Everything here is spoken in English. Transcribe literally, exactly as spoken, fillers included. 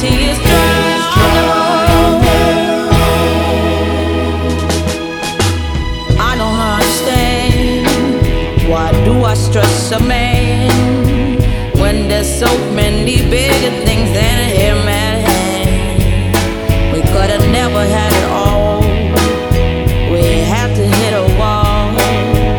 tears dry on the road. I don't understand. Why do I stress a man?